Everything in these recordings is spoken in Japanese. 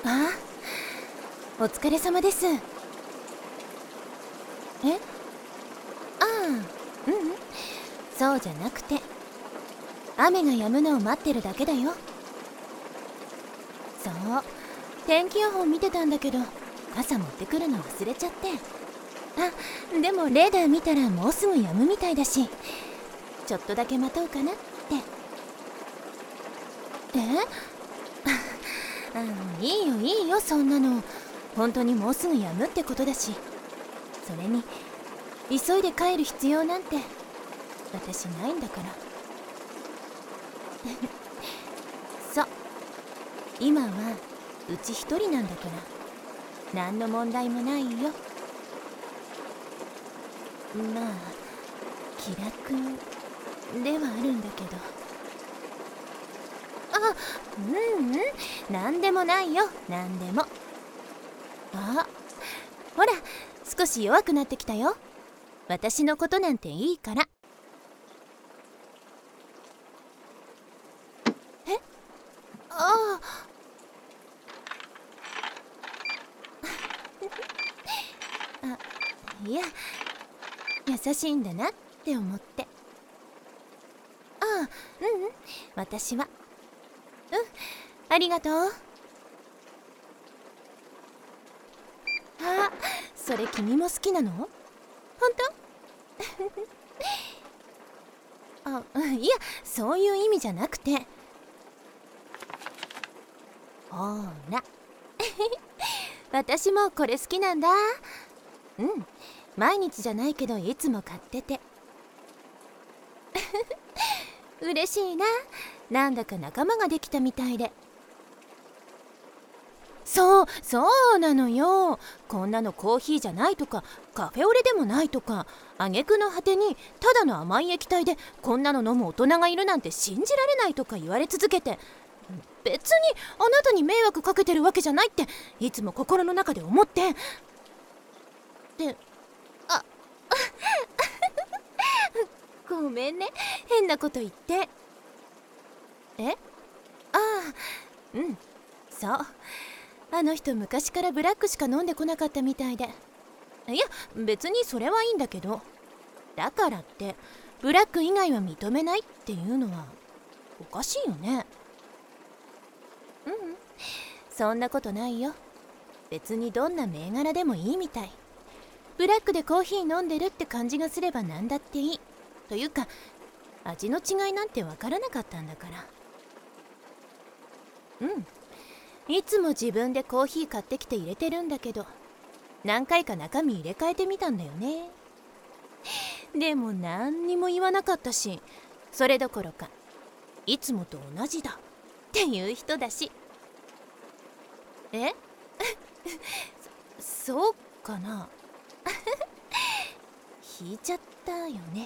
あ、お疲れ様です。ああ、そうじゃなくて、雨が止むのを待ってるだけだよ。そう、天気予報見てたんだけど、傘持ってくるの忘れちゃって。でもレーダー見たらもうすぐ止むみたいだし、ちょっとだけ待とうかなって。いいよそんなの。本当にもうすぐ止むってことだし。それに急いで帰る必要なんて私ないんだからそう、今はうち一人なんだから何の問題もないよ。まあ気楽ではあるんだけど。なんでもないよ、なんでも。ほら少し弱くなってきたよ。私のことなんていいから。いや、優しいんだなって思って。私はありがとう。それ君も好きなの？本当？いや、そういう意味じゃなくて。ほら私もこれ好きなんだ。毎日じゃないけどいつも買ってて嬉しいな。なんだか仲間ができたみたいで。そうなのよ。こんなのコーヒーじゃないとかカフェオレでもないとか、挙句の果てにただの甘い液体でこんなの飲む大人がいるなんて信じられないとか言われ続けて、別にあなたに迷惑かけてるわけじゃないっていつも心の中で思って。で、ごめんね、変なこと言って。そう、あの人昔からブラックしか飲んでこなかったみたいで。いや別にそれはいいんだけど、だからってブラック以外は認めないっていうのはおかしいよね。そんなことないよ。別にどんな銘柄でもいいみたい。ブラックでコーヒー飲んでるって感じがすれば何だっていいというか、味の違いなんてわからなかったんだから。いつも自分でコーヒー買ってきて入れてるんだけど、何回か中身入れ替えてみたんだよね。でも何にも言わなかったし、それどころかいつもと同じだっていう人だし。そうかな引いちゃったよね。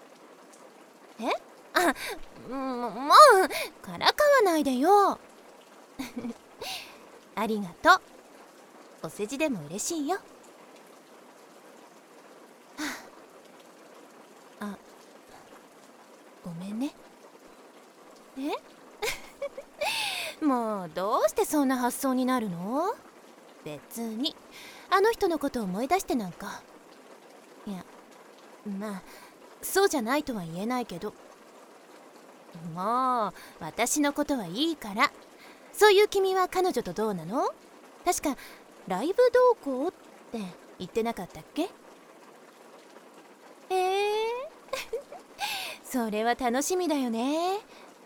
もうからかわないでよありがとう。お世辞でも嬉しいよ。ごめんね。もうどうしてそんな発想になるの？別にあの人のことを思い出してなんか。いや、まあそうじゃないとは言えないけど。もう私のことはいいから。そういう君は彼女とどうなの？確かライブ同行って言ってなかったっけ？それは楽しみだよね。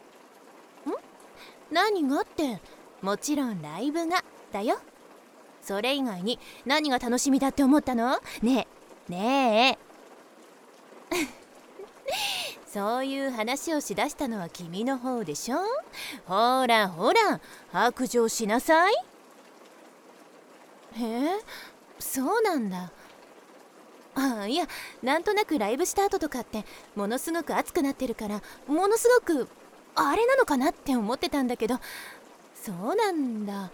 何がって、もちろんライブがだよ。それ以外に何が楽しみだって思ったの？ねえそういう話をしだしたのは君の方でしょ。ほら白状しなさい。そうなんだ。いや、なんとなくライブした後とかってものすごく熱くなってるから、ものすごくあれなのかなって思ってたんだけど。そうなんだ。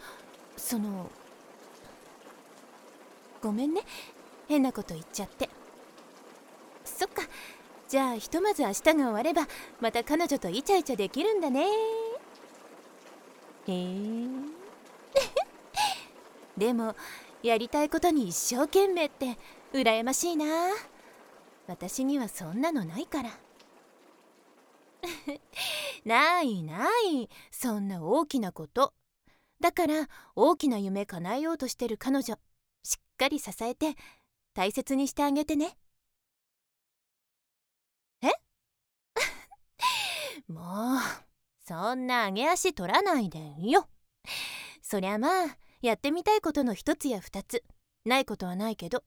ごめんね、変なこと言っちゃって。そっか、じゃあひとまず明日が終わればまた彼女とイチャイチャできるんだね。 でもやりたいことに一生懸命って羨ましいな。私にはそんなのないからないない、そんな大きなこと。だから大きな夢叶えようとしてる彼女、しっかり支えて大切にしてあげてね。えもうそんな上げ足取らないでよ。そりゃまあやってみたいことの一つや二つ、ないことはないけど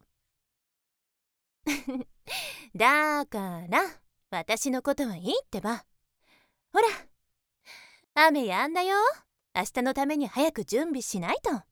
だから私のことはいいってば。ほら雨やんだよ。明日のために早く準備しないと。